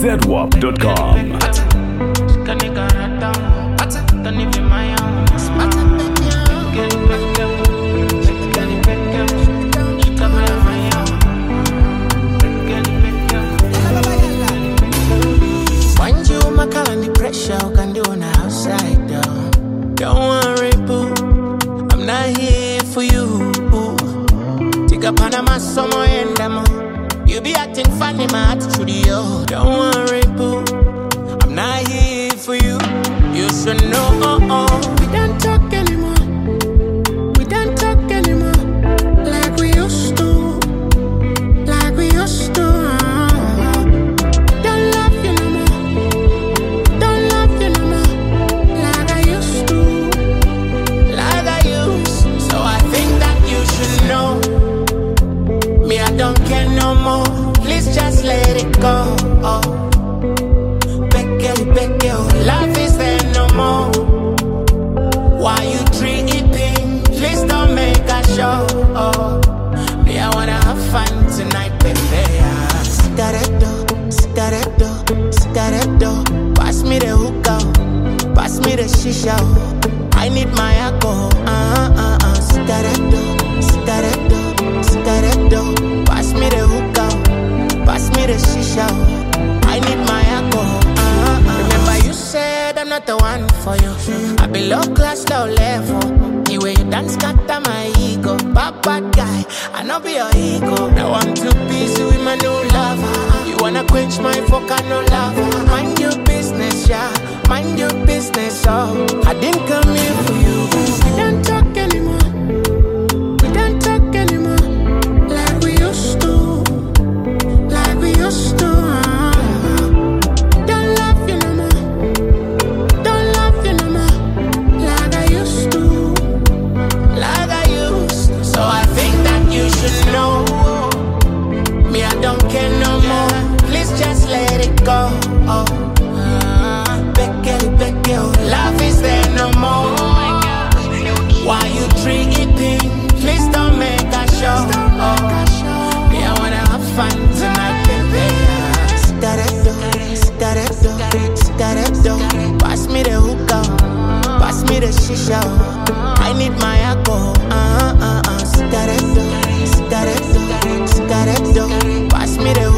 zwarp.com. Mind you, my calendar pressure, can do on the outside down. Don't worry, boo, I'm not here for you. Take a Panama summer and you be acting funny, my attitude, yo. Don't worry, boo, I'm not here for you. You should know, we don't talk anymore. We don't talk anymore. Like we used to. Like we used to. Don't love you no more. Don't love you no more. Like I used to. Like I used. So I think that you should know. Me, I don't care no more. Please just let it go. Becky, love is there no more. Why you tripping? Please don't make a show. Me, I wanna have fun tonight, baby. Cigaretto. Pass me the hookah. Pass me the shisha. I need my alcohol. Cigaretto. Pass me the hookah. Pass me the shisha. I need my alcohol. Remember you said I'm not the one for you. I be low class, low level. The way you dance scatter my ego. Bad guy, I know be your ego. Now I'm too busy with my new lover. You wanna quench my volcano lava. Mind your business, yeah. Mind your business, oh. I didn't come here for you. We don't talk anymore. We don't talk anymore. Like we used to. Like we used to. Don't love you no more. Don't love you no more. Like I used to. Like I used. So I think that you should know. Me, I don't care no more. Please just let it go. Becky, love is there no more. Why you tripping? Please don't make a show. Me, I wanna have fun tonight, baby. Cigaretto. Pass me the hookah. Pass me the shisha. I need my alcohol. Cigaretto. Pass me the hookah.